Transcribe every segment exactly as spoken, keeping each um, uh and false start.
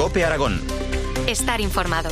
COPE Aragón. Estar informado.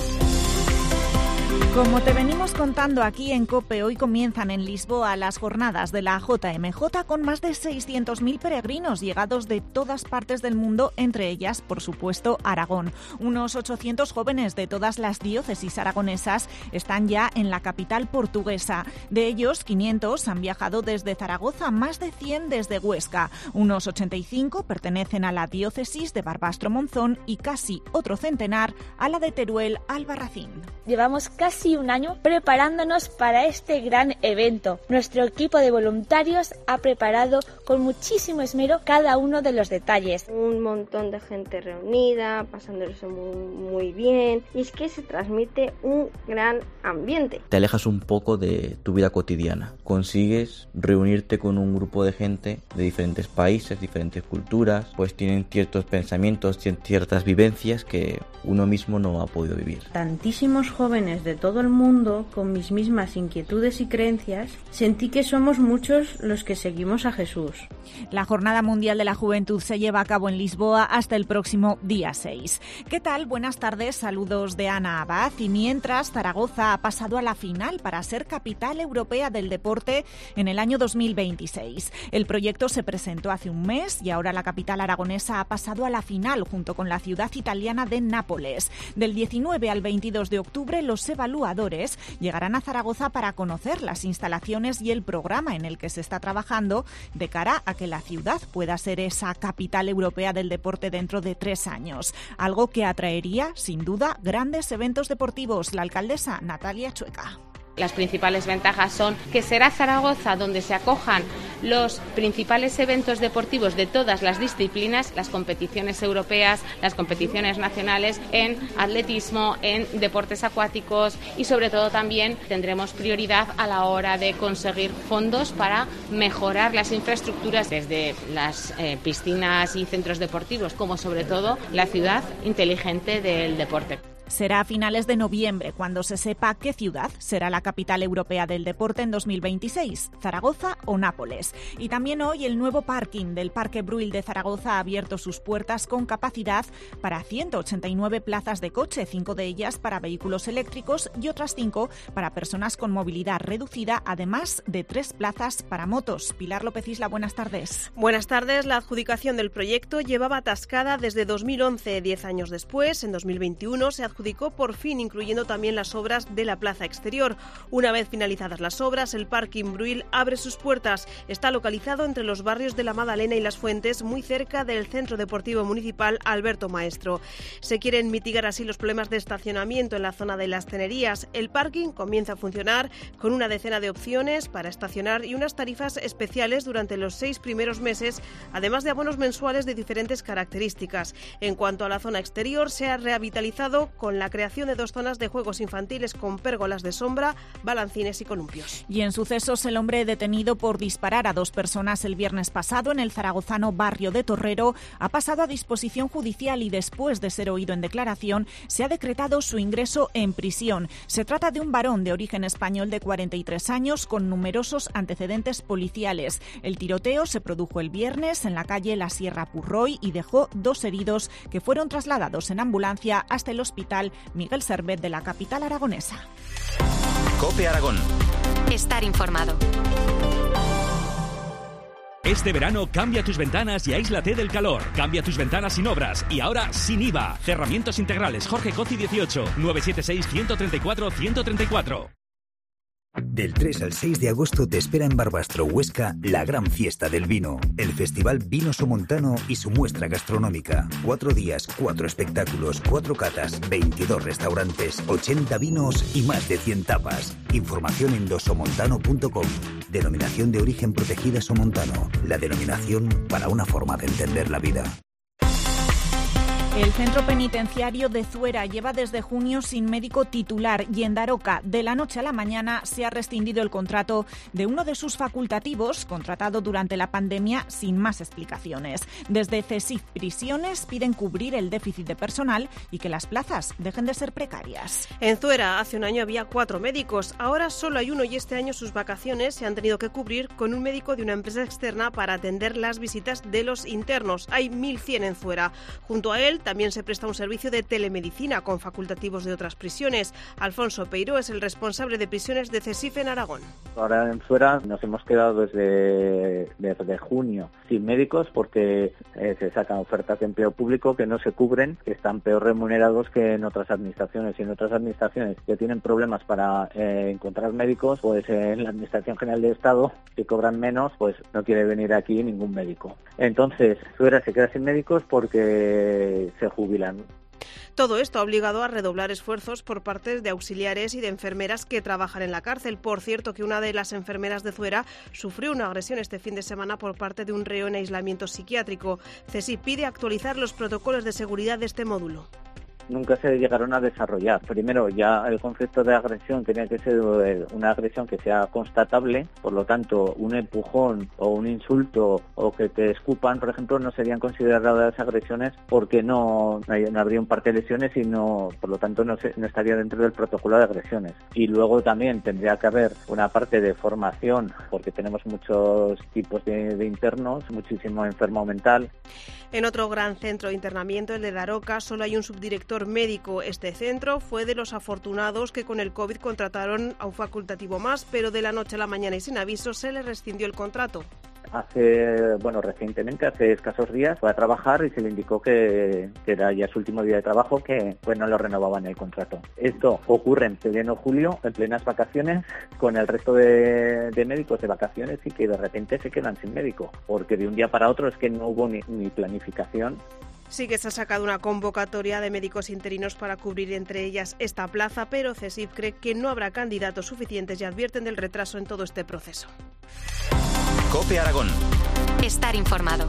Como te venimos contando aquí en COPE, hoy comienzan en Lisboa las jornadas de la J M J con más de seiscientos mil peregrinos llegados de todas partes del mundo, entre ellas, por supuesto, Aragón. Unos ochocientos jóvenes de todas las diócesis aragonesas están ya en la capital portuguesa. De ellos, quinientos han viajado desde Zaragoza, más de cien desde Huesca. Unos ochenta y cinco pertenecen a la diócesis de Barbastro-Monzón y casi otro centenar a la de Teruel-Albarracín. Llevamos casi un año preparándonos para este gran evento. Nuestro equipo de voluntarios ha preparado con muchísimo esmero cada uno de los detalles. Un montón de gente reunida, pasándose muy, muy bien, y es que se transmite un gran ambiente. Te alejas un poco de tu vida cotidiana. Consigues reunirte con un grupo de gente de diferentes países, diferentes culturas, pues tienen ciertos pensamientos, ciertas vivencias que uno mismo no ha podido vivir. Tantísimos jóvenes de todo el mundo con mis mismas inquietudes y creencias, sentí que somos muchos los que seguimos a Jesús. La Jornada Mundial de la Juventud se lleva a cabo en Lisboa hasta el próximo día seis. ¿Qué tal? Buenas tardes, saludos de Ana Abad. Y mientras, Zaragoza ha pasado a la final para ser capital europea del deporte en el año dos mil veintiséis. El proyecto se presentó hace un mes y ahora la capital aragonesa ha pasado a la final junto con la ciudad italiana de Nápoles. Del diecinueve al veintidós de octubre, los evaluadores llegarán a Zaragoza para conocer las instalaciones y el programa en el que se está trabajando de cara a que la ciudad pueda ser esa capital europea del deporte dentro de tres años. Algo que atraería, sin duda, grandes eventos deportivos. La alcaldesa Natalia Chueca. Las principales ventajas son que será Zaragoza donde se acojan los principales eventos deportivos de todas las disciplinas, las competiciones europeas, las competiciones nacionales en atletismo, en deportes acuáticos y sobre todo también tendremos prioridad a la hora de conseguir fondos para mejorar las infraestructuras desde las eh, piscinas y centros deportivos como sobre todo la ciudad inteligente del deporte. Será a finales de noviembre cuando se sepa qué ciudad será la capital europea del deporte en dos mil veintiséis, Zaragoza o Nápoles. Y también hoy el nuevo parking del Parque Bruil de Zaragoza ha abierto sus puertas con capacidad para ciento ochenta y nueve plazas de coche, cinco de ellas para vehículos eléctricos y otras cinco para personas con movilidad reducida, además de tres plazas para motos. Pilar López Isla, buenas tardes. Buenas tardes. La adjudicación del proyecto llevaba atascada desde dos mil once, diez años después. En dos mil veintiuno se adjudicó adjudicó por fin, incluyendo también las obras de la plaza exterior. Una vez finalizadas las obras, el Parking Bruil abre sus puertas. Está localizado entre los barrios de La Madalena y Las Fuentes, muy cerca del Centro Deportivo Municipal Alberto Maestro. Se quieren mitigar así los problemas de estacionamiento en la zona de las Tenerías. El parking comienza a funcionar con una decena de opciones para estacionar y unas tarifas especiales durante los seis primeros meses, además de abonos mensuales de diferentes características. En cuanto a la zona exterior, se ha revitalizado con la creación de dos zonas de juegos infantiles con pérgolas de sombra, balancines y columpios. Y en sucesos, el hombre detenido por disparar a dos personas el viernes pasado en el zaragozano barrio de Torrero ha pasado a disposición judicial y después de ser oído en declaración se ha decretado su ingreso en prisión. Se trata de un varón de origen español de cuarenta y tres años con numerosos antecedentes policiales. El tiroteo se produjo el viernes en la calle La Sierra Purroy y dejó dos heridos que fueron trasladados en ambulancia hasta el hospital Miguel Servet de la capital aragonesa. COPE Aragón. Estar informado. Este verano cambia tus ventanas y aíslate del calor. Cambia tus ventanas sin obras y ahora sin I V A. Cerramientos integrales Jorge Coci dieciocho, nueve siete seis, uno tres cuatro, uno tres cuatro. Del tres al seis de agosto te espera en Barbastro, Huesca, la gran fiesta del vino. El Festival Vino Somontano y su muestra gastronómica. Cuatro días, cuatro espectáculos, cuatro catas, veintidós restaurantes, ochenta vinos y más de cien tapas. Información en dosomontano punto com. Denominación de origen protegida Somontano. La denominación para una forma de entender la vida. El centro penitenciario de Zuera lleva desde junio sin médico titular y en Daroca, de la noche a la mañana, se ha rescindido el contrato de uno de sus facultativos, contratado durante la pandemia sin más explicaciones. Desde CESIF Prisiones piden cubrir el déficit de personal y que las plazas dejen de ser precarias. En Zuera hace un año había cuatro médicos, ahora solo hay uno y este año sus vacaciones se han tenido que cubrir con un médico de una empresa externa para atender las visitas de los internos. Hay mil cien en Zuera. Junto a él también se presta un servicio de telemedicina con facultativos de otras prisiones. Alfonso Peiró es el responsable de prisiones de CESIF en Aragón. Ahora en Zuera nos hemos quedado desde, desde junio sin médicos porque eh, se sacan ofertas de empleo público que no se cubren, que están peor remunerados que en otras administraciones. Y en otras administraciones que tienen problemas para eh, encontrar médicos, pues eh, en la Administración General de Estado, que cobran menos, pues no quiere venir aquí ningún médico. Entonces, Zuera se queda sin médicos porque se jubilan. Todo esto ha obligado a redoblar esfuerzos por parte de auxiliares y de enfermeras que trabajan en la cárcel. Por cierto, que una de las enfermeras de Zuera sufrió una agresión este fin de semana por parte de un reo en aislamiento psiquiátrico. CESIF pide actualizar los protocolos de seguridad de este módulo. Nunca se llegaron a desarrollar. Primero, ya el concepto de agresión tenía que ser una agresión que sea constatable, por lo tanto, un empujón o un insulto o que te escupan, por ejemplo, no serían consideradas agresiones porque no, no habría un parte de lesiones y no, por lo tanto, no, se, no estaría dentro del protocolo de agresiones. Y luego también tendría que haber una parte de formación, porque tenemos muchos tipos de, de internos, muchísimo enfermo mental. En otro gran centro de internamiento, el de Daroca, solo hay un subdirector médico. Este centro fue de los afortunados que con el COVID contrataron a un facultativo más, pero de la noche a la mañana y sin aviso se le rescindió el contrato. Hace, bueno, recientemente, hace escasos días, fue a trabajar y se le indicó que, que era ya su último día de trabajo, que pues no lo renovaban el contrato. Esto ocurre en pleno julio, en plenas vacaciones, con el resto de, de médicos de vacaciones y que de repente se quedan sin médico, porque de un día para otro es que no hubo ni, ni planificación. Sí que se ha sacado una convocatoria de médicos interinos para cubrir entre ellas esta plaza, pero CESIF cree que no habrá candidatos suficientes y advierten del retraso en todo este proceso. COPE Aragón. Estar informado.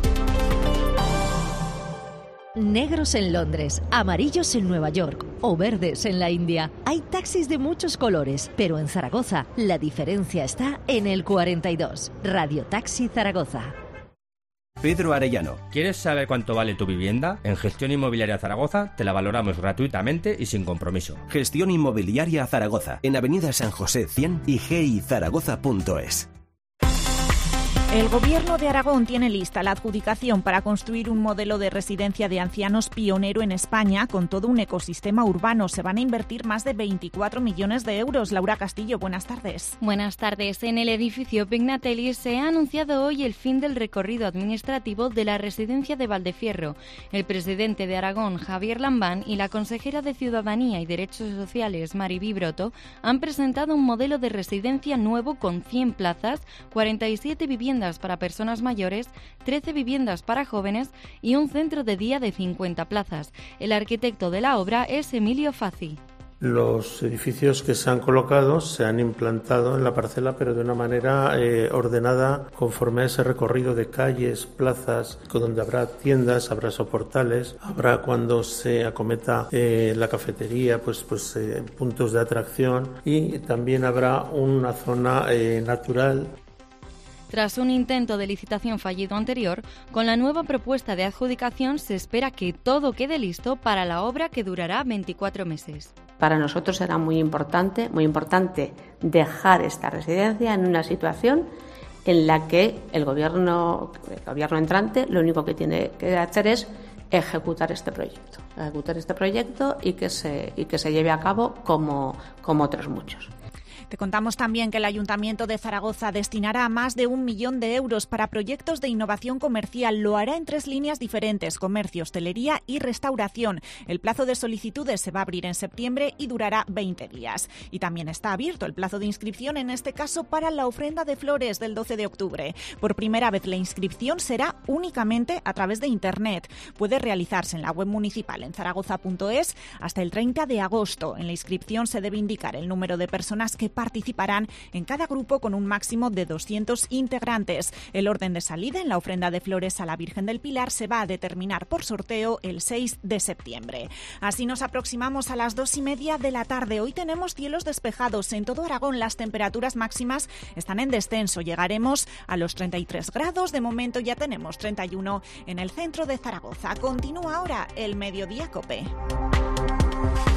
Negros en Londres, amarillos en Nueva York o verdes en la India. Hay taxis de muchos colores, pero en Zaragoza la diferencia está en el cuarenta y dos. Radio Taxi Zaragoza. Pedro Arellano. ¿Quieres saber cuánto vale tu vivienda? En Gestión Inmobiliaria Zaragoza te la valoramos gratuitamente y sin compromiso. Gestión Inmobiliaria Zaragoza, en Avenida San José cien y g i zaragoza punto es. El Gobierno de Aragón tiene lista la adjudicación para construir un modelo de residencia de ancianos pionero en España con todo un ecosistema urbano. Se van a invertir más de veinticuatro millones de euros. Laura Castillo, buenas tardes. Buenas tardes. En el edificio Pignatelli se ha anunciado hoy el fin del recorrido administrativo de la residencia de Valdefierro. El presidente de Aragón, Javier Lambán, y la consejera de Ciudadanía y Derechos Sociales, Mariví Broto, han presentado un modelo de residencia nuevo con cien plazas, cuarenta y siete viviendas para personas mayores, trece viviendas para jóvenes y un centro de día de cincuenta plazas. El arquitecto de la obra es Emilio Fazi. Los edificios que se han colocado se han implantado en la parcela, pero de una manera eh, ordenada, conforme a ese recorrido de calles, plazas, donde habrá tiendas, habrá soportales, habrá, cuando se acometa eh, la cafetería, pues, pues eh, puntos de atracción, y también habrá una zona eh, natural. Tras un intento de licitación fallido anterior, con la nueva propuesta de adjudicación se espera que todo quede listo para la obra, que durará veinticuatro meses. Para nosotros será muy importante, muy importante dejar esta residencia en una situación en la que el gobierno, el gobierno entrante lo único que tiene que hacer es ejecutar este proyecto, ejecutar este proyecto y que se, y que se lleve a cabo como, como otros muchos. Te contamos también que el Ayuntamiento de Zaragoza destinará más de un millón de euros para proyectos de innovación comercial. Lo hará en tres líneas diferentes: comercio, hostelería y restauración. El plazo de solicitudes se va a abrir en septiembre y durará veinte días. Y también está abierto el plazo de inscripción, en este caso para la ofrenda de flores del doce de octubre. Por primera vez la inscripción será únicamente a través de Internet. Puede realizarse en la web municipal en zaragoza punto es hasta el treinta de agosto. En la inscripción se debe indicar el número de personas que participarán en cada grupo, con un máximo de doscientos integrantes. El orden de salida en la ofrenda de flores a la Virgen del Pilar se va a determinar por sorteo el seis de septiembre. Así nos aproximamos a las dos y media de la tarde. Hoy tenemos cielos despejados en todo Aragón. Las temperaturas máximas están en descenso. Llegaremos a los treinta y tres grados. De momento ya tenemos treinta y uno en el centro de Zaragoza. Continúa ahora el Mediodía COPE.